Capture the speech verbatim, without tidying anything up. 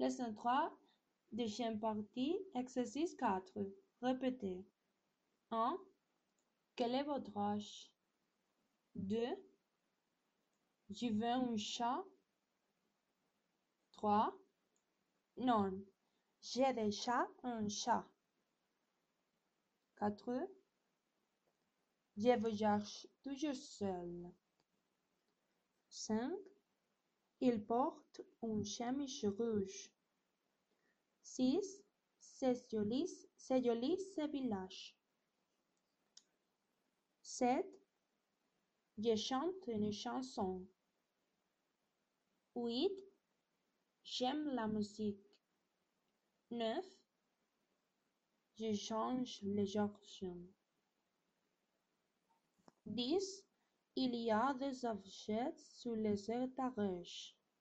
Leçon trois, deuxième partie, exercice quatre. Répétez. un. Quel est votre âge? deux. Je veux un chat. trois. Non, j'ai déjà un chat. quatre. Je voyage toujours seul. cinq. Il porte une chemise rouge. six. C'est joli, c'est joli ce village. sept. Je chante une chanson. huit. J'aime la musique. neuf. Je change les actions. dix. Il y a des objets sur les étagères.